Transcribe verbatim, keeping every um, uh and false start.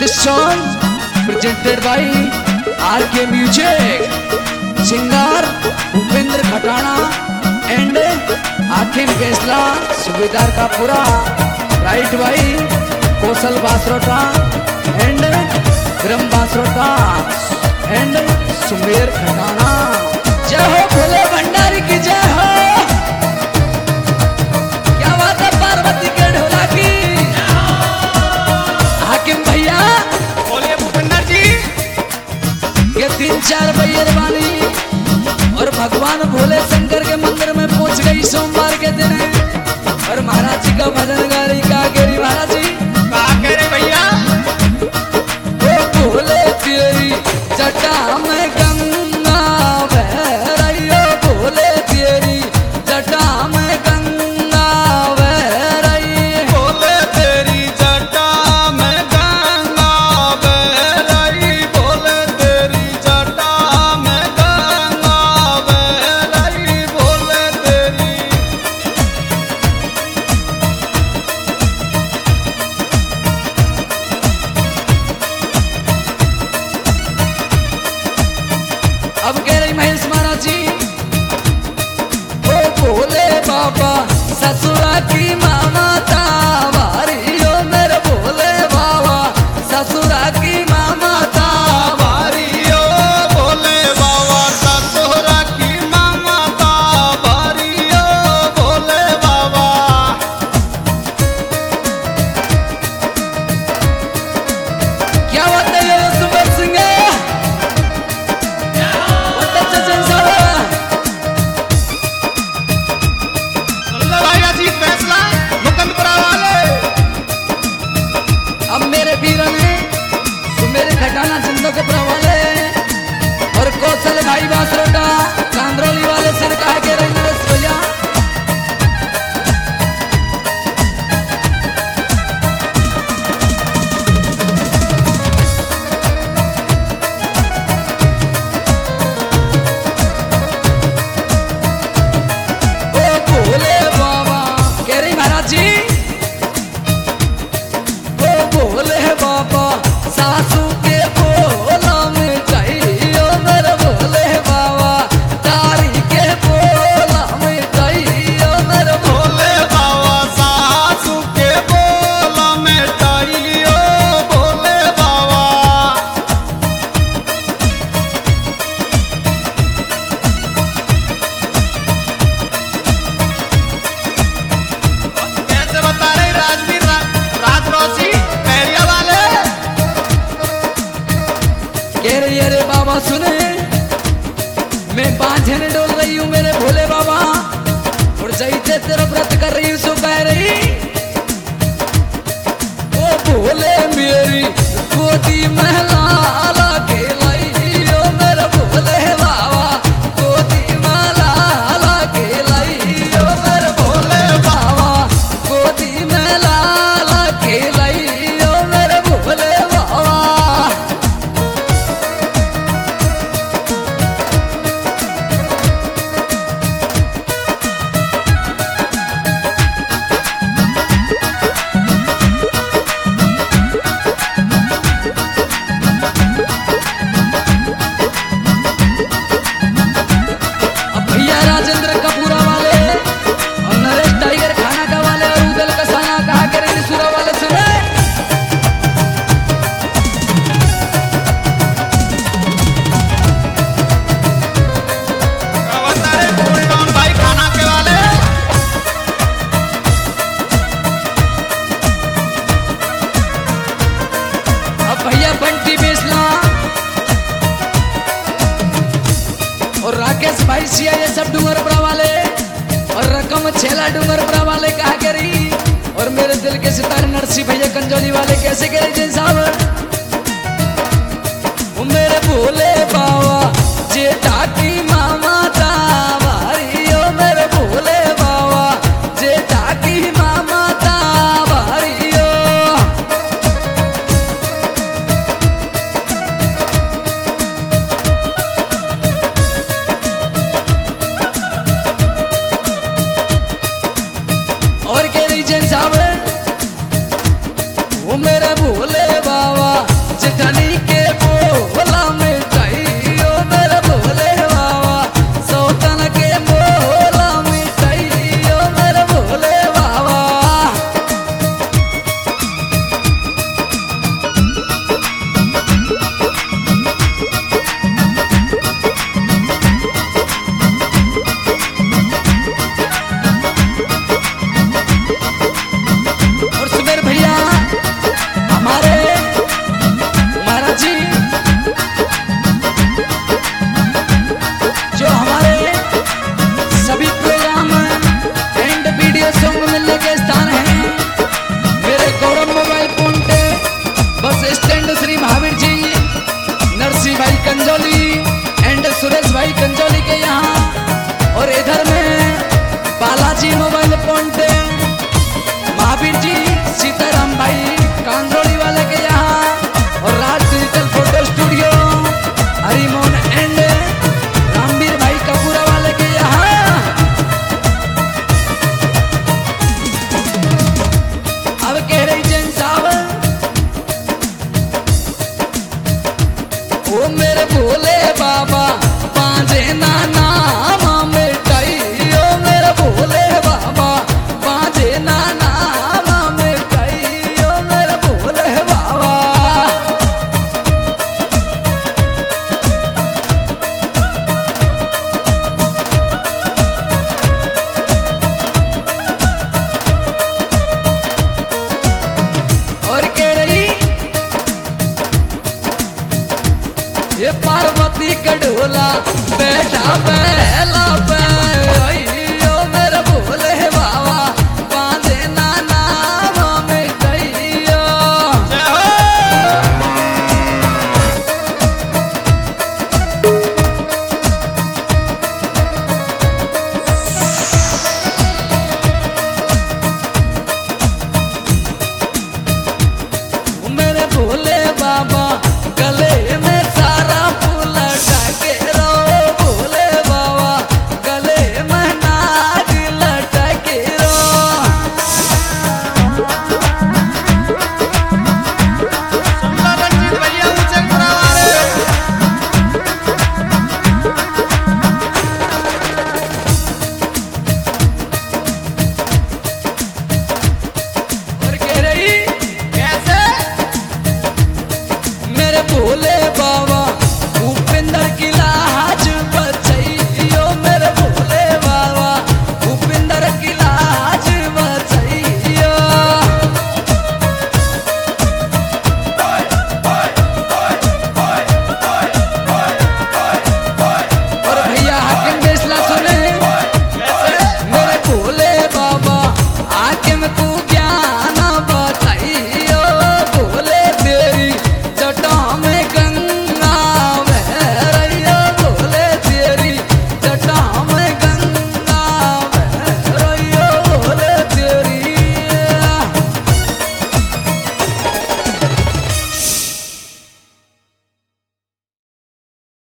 This song presented by R K Music, singer Upendra Khatana and आखिम फैसला सुबेदार का पूरा राइट भाई कौशल बासरोटा एंड ग्रम बासरोटा एंड सुमेर खटाना। जय हो भोले भंडारी की जय हो। क्या बात है पार्वती के ढोला की। हाकिम भैया बोलिए भूपेंद्र जी। ये तीन चार भैया वाली और भगवान भोले शंकर के मंदिर में पहुंच गई सोमवार के दिन और महाराज जी का भजन गा रही। का गिरी महाराज जी का कह रहे भैया। ओ भोले तेरी जटा में गंगा बह रही हो, भोले तेरी जटा में गंगा बह रही। भोले तेरी जटा में गंगा बह रही, भोले तेरी जटा में गंगा बह रही, भोले तेरी। अब कह रही महेश महाराज जी ओ भोले बाबा ससुरा की मामाता वारी ओ मेरे भोले बाबा ससुरा की मामाता वारी। बारियो भोले बाबा ससुरा की मामाता, बारियो भोले बाबा। क्या बात है ये सुबह सिंह बहुत अच्छा संसार। सुन लो भैया जी फैसला मुकंदपुरा वाले। अब मेरे वीरों ने सुमेर खटाना जिंदों के प्रवाले और कौशल भाई बासरोटा कांद्रोली वाले सिर कहा के रही नरेश भैया। ओ भोले बाबा कह रही महाराज जी ओ भोले बाबा सासू के बोला में चाहिए मेरे भोले बाबा तारी के बोला में चाहिए मेरे भोले। भोले बाबा सासू के बोला में ताइयो भोले बाबा। कैसे बता रहे राजवीर रा, राजरोशी पैरिया वाले। कह रही अरे बाबा सुने मैं बांझने डोल रही हूँ मेरे भोले बाबा और जैसे तेरा व्रत कर रही हूँ सो कह रही ओ भोले मेरी गोदी महला के लाई ओ मेरे भोले बाबा गोदी महला के लाई ओ मेरे भोले बाबा गोदी महला के लाई ओ मेरे भोले बाबा। अब भैया राजेंद्र कपूरा वाले और नरेश टाइगर खाना का वाले और उदल कसाना कहा करे सुरा वाले सुने। क्या बता रहे गोल्ड टाउन भाई खाना के वाले। अब भैया बंटी बेसला और राकेश भाई सिया ये सब डूंगरपुरा वाले और रकम छेला डूंगरपुरा वाले कहा करी और मेरे दिल के सितारे नरसी भैया कंजोली वाले कैसे करे जैन साहब। वो मेरे भोले बाबा जेठा की मामा तावारी ओ मेरे भोले बाबा जेठा की मामा तावारी ओ। और कह रही जैन साहब वो मेरे भोले बाबा ये पार्वती का ढोला बैठा बैला पे अइयो मेरे भोले बाबा बांधे ना नाम में दैया जय हो। मेरे भोले बाबा गले में सारा फूल लटके रो भोले बाबा गले में नाग लटके रो सुंदर रंजीत भैया ऊंचे करावारे। और कह रही कैसे? मेरे भोले बाबा